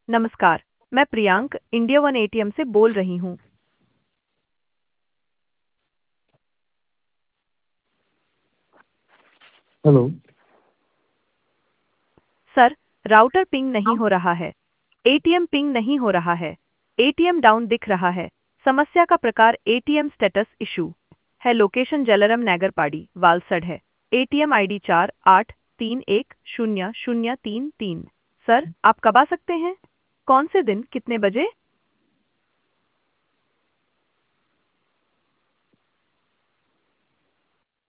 नमस्कार। मैं Priyank India one ATM से बोल रही हूँ। हेलो। सर, राउटर पिंग नहीं हो रहा है। एटीएम पिंग नहीं हो रहा है। एटीएम डाउन दिख रहा है। समस्या का प्रकार एटीएम स्टेटस इशू है। लोकेशन जलरम नगरपाड़ी वालसड है। ATM ID 48310033। सर, आप कब आ सकते हैं? कौन से दिन, कितने बजे?